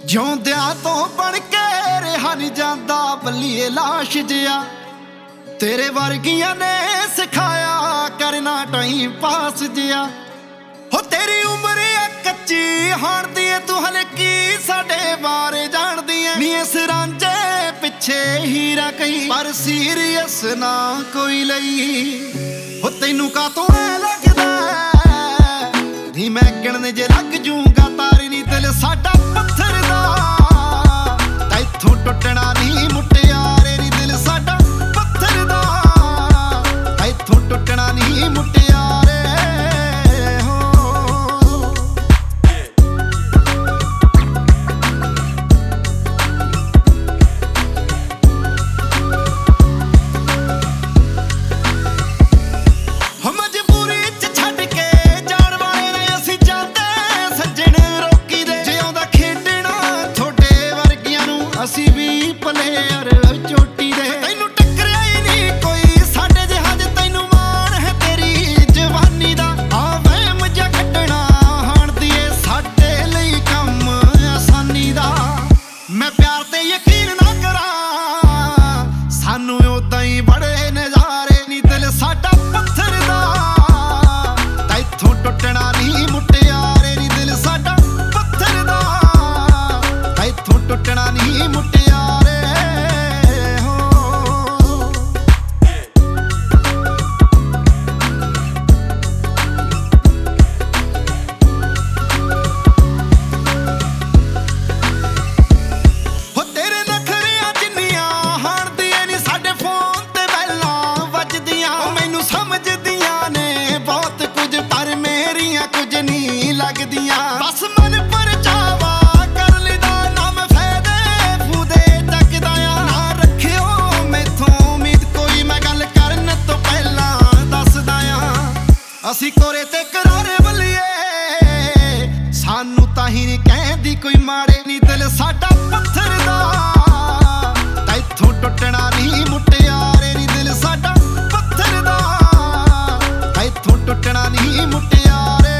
ਜਿਉਂਦਿਆਂ ਤੋਂ ਬਣ ਕੇ ਰਿਹਾ ਨੀ ਜਾਂਦਾ ਬੱਲੀਏ ਲਾਸ਼ ਜਿਆ। ਤੇਰੇ ਵਰਗੀਆਂ ਨੇ ਸਿਖਾਇਆ ਕਰਨਾ ਟਾਈਮ ਪਾਸ ਜਿਆ। ਹੋ ਤੇਰੀ ਉਮਰ ਆ ਕੱਚੀ ਹਾਣਦੀ ਏ ਤੂੰ ਹਲੇ ਕੀ ਸਾਡੇ ਬਾਰੇ ਜਾਣਦੀ ਏ ਨੀ। ਇਸ ਰਾਂਝੇ ਪਿੱਛੇ ਹੀਰਾ ਕਈ ਪਰ ਸੀਰੀਅਸ ਨਾ ਕੋਈ ਲਈ। ਹੋ ਤੈਨੂੰ ਕਾਤੋਂ ਐ ਲੱਗਦਾ ਨੀ ਮੈਂ ਗਿਣਨ ਜੇ ਲੱਗ ਜੂੰਗਾ ਤਾਰੇ ਨੀ ਦਿਲ ਸਾਡਾ ਪੱਥਰ ਦਾ ਤੈਥੋਂ ਟੁੱਟਣਾ ਨਹੀਂ ਮੁਟਿਆਰੇ ਨੀ। ਦਿਲ ਸਾਡਾ ਪੱਥਰ ਦਾ ਤੈਥੋਂ ਟੁੱਟਣਾ ਨਹੀਂ ਮੁਟਿਆਰੇ। ਅਸੀਂ ਵੀ ਪਲੇਅਰ ਚੋਟੀ ਦੇ ਤੈਨੂੰ ਟੱਕਰਿਆ ਹੀ ਨਹੀਂ ਕੋਈ ਸਾਡੇ ਜਿਹਾ ਜੇ ਤੈਨੂੰ ਮਾਣ ਹੈ ਤੇਰੀ ਜਵਾਨੀ ਦਾ। ਆ ਵਹਿਮ ਜਿਹਾ ਕੱਢਣਾ ਹਾਣਦੀ ਏ ਸਾਡੇ ਲਈ ਕੰਮ ਆਸਾਨੀ ਦਾ। ਮੈਂ ਪਿਆਰ ਤੇ ਯਕੀਨ ਨਾ ਕਰਾਂ ਸਾਨੂੰ ਉਦਾਂ ਹੀ ਬੜੇ ਨਜ਼ਾਰੇ ਨੀ। ਦਿਲ ਸਾਡਾ ਪੱਥਰ ਦਾ ਤੈਥੋਂ ਟੁੱਟਣਾ ਨਹੀਂ ਮੁਟਿਆਰੇ ਨੀ। ਦਿਲ ਸਾਡਾ ਪੱਥਰ ਦਾ ਤੈਥੋਂ ਟੁੱਟਣਾ ਨਹੀਂ ਮੁਟਿਆਰੇ। ਹੋ ਤੇਰੇ ਨਖਰਿਆਂ ਜਿੰਨੀਆਂ ਹਾਣਦੀਆਂ ਨੀ ਸਾਡੇ ਫੋਨ ਤੇ ਬੈਲਾਂ ਵੱਜਦੀਆਂ। ਮੈਨੂੰ ਸਮਝਦੀਆਂ ਨੇ ਬਹੁਤ ਕੁਝ ਪਰ ਮੇਰੀਆਂ ਕੁਝ ਨਹੀਂ ਲੱਗਦੀਆਂ। ਬਸ ਮਨ ਪਰਚਾਵਾ ਕਰ ਲਿਦਾ ਨਾ ਮੈਂ ਫਾਇਦੇ ਫੂਦੇ ਚੱਕਦਾ ਆ। ਨਾ ਰੱਖਿਓ ਮੈਥੋਂ ਉਮੀਦ ਕੋਈ ਮੈਂ ਗੱਲ ਕਰਨ ਤੋਂ ਪਹਿਲਾਂ ਦੱਸਦਾ ਆ। ਅਸੀਂ ਕੋਰੇ ਤੇ ਕਰਾਰੇ ਬੱਲੀਏ ਸਾਨੂੰ ਤਾਂ ਹੀ ਨਹੀਂ ਕਹਿੰਦੀ ਕੋਈ ਮਾੜੇ ਨੀ। ਦਿਲ ਸਾਡਾ ਪੱਥਰ ਦਾ ਤੈਥੋਂ ਟੁੱਟਣਾ ਨਹੀਂ ਮੁਟਿਆਰੇ ਨੀ। ਦਿਲ ਸਾਡਾ ਪੱਥਰ ਦਾ ਤੈਥੋਂ ਟੁੱਟਣਾ ਨਹੀਂ ਮੁਟਿਆਰੇ।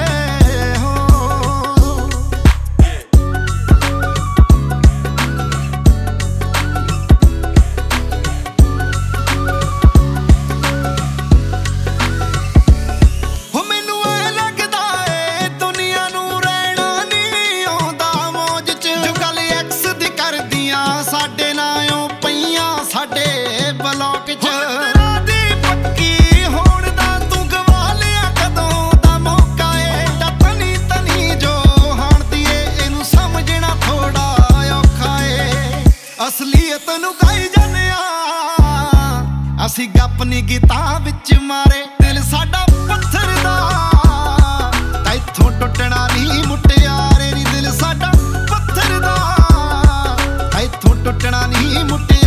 ਸਾਡੇ ਨਾਲੋਂ ਪਈਆਂ ਸਾਡੇ ਬਲੌਕ ਚ ਤੇਰਾ ਦੀ ਪੱਕੀ ਹੋਣ ਦਾ ਤੂੰ ਗਵਾ ਲਿਆ ਕਦੋਂ ਦਾ ਮੌਕਾ ਏ। ਤਨੀ ਤਨੀ ਜੋ ਹਾਣਦੀ ਏ ਇਹਨੂੰ ਸਮਝਣਾ ਥੋੜਾ ਔਖਾ ਏ। ਅਸਲੀਅਤ ਨੂੰ ਗਾਈ ਜਾਂਦੇ ਆ ਅਸੀਂ ਗੱਪ ਨੀ ਗੀਤਾਂ ਵਿੱਚ ਮਾਰੇ। ਦਿਲ ਸਾਡਾ ਪੱਥਰ ਦਾ ਤੈਥੋਂ ਟੁੱਟਣਾ ਨਹੀਂ ਮੁਟਿਆਰੇ ਨੀ। ਦਿਲ ਸਾਡਾ ਪੱਥਰ ਦਾ ਤੈਥੋਂ ਟੁੱਟਣਾ ਨਹੀਂ ਮੁਟਿਆਰੇ।